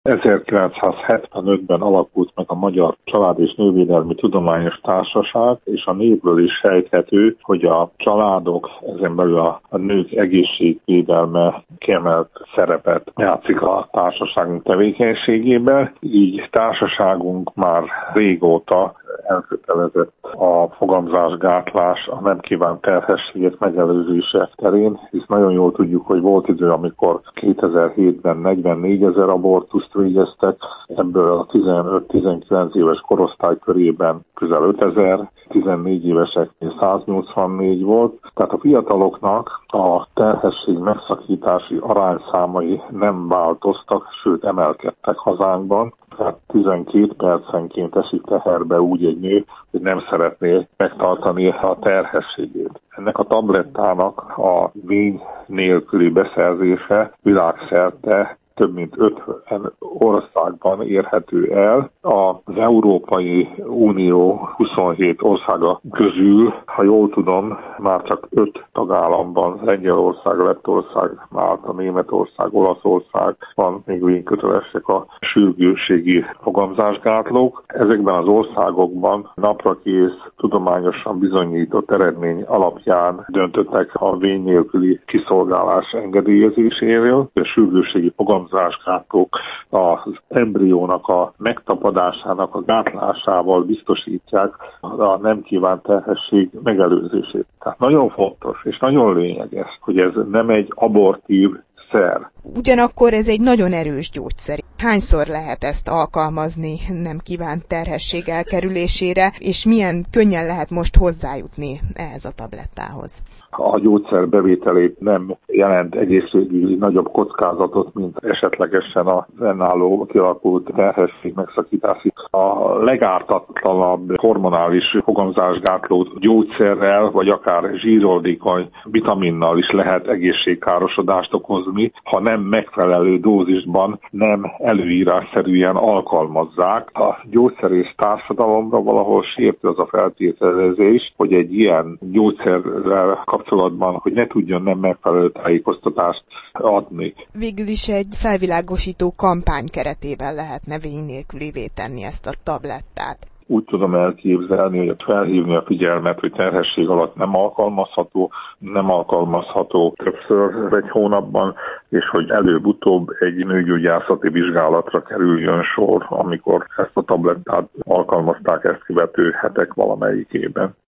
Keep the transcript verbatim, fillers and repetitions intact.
ezerkilencszázhetvenötben alakult meg a Magyar Család- és Nővédelmi Tudományos Társaság, és a névből is sejthető, hogy a családok, ezen belül a, a nők egészségvédelme kiemelt szerepet játszik a társaságunk tevékenységében. Így társaságunk már régóta elkötelezett a fogamzásgátlás, a nem kívánt terhességek megelőzése terén, hisz nagyon jól tudjuk, hogy volt idő, amikor kétezer-hétben negyvennégyezer abortuszt végeztek, ebből a tizenöt-tizenkilenc éves korosztály körében közel ötezer, tizennégy éveseknél száznyolcvannégy volt, tehát a fiataloknak a terhesség megszakítási arányszámai nem változtak, sőt emelkedtek hazánkban. Tehát tizenkét percenként esik teherbe úgy egy nő, hogy nem szeretné megtartani a terhességét. Ennek a tablettának a vény nélküli beszerzése világszerte több mint ötven országban érhető el. Az Európai Unió huszonhét országa közül, ha jól tudom, már csak öt tagállamban, Lengyelország, Lettország, Málta, Németország, Olaszország van még vénykötelesek a sürgősségi fogamzásgátlók. Ezekben az országokban naprakész, tudományosan bizonyított eredmény alapján döntöttek a vény nélküli kiszolgálás engedélyezéséről. A sürgősségi fogamzásgátlók az embriónak a megtapadásának a gátlásával biztosítják a nem kívánt terhesség megelőzését. Tehát nagyon fontos és nagyon lényeges, hogy ez nem egy abortív szer. Ugyanakkor ez egy nagyon erős gyógyszer. Hányszor lehet ezt alkalmazni nem kívánt terhesség elkerülésére, és milyen könnyen lehet most hozzájutni ehhez a tablettához? A gyógyszer bevételét nem jelent egészségügyi nagyobb kockázatot, mint esetlegesen a fennálló kialakult terhesség megszakítási. A legártatlanabb hormonális fogamzásgátló gyógyszerrel, vagy akár zsíroldékony vitaminnal is lehet egészségkárosodást okozni, ha nem megfelelő dózisban, nem előírásszerűen alkalmazzák. A gyógyszerész társadalomra valahol sértő az a feltételezés, hogy egy ilyen gyógyszerrel kapcsolatban, hogy ne tudjon nem megfelelő tájékoztatást adni. Végül is egy felvilágosító kampány keretében lehetne vény nélkülivé tenni ezt a tablettát. Úgy tudom elképzelni, hogy felhívni a figyelmet, hogy terhesség alatt nem alkalmazható, nem alkalmazható többször egy hónapban, és hogy előbb-utóbb egy nőgyógyászati vizsgálatra kerüljön sor, amikor ezt a tablettát alkalmazták ezt követő hetek valamelyikében.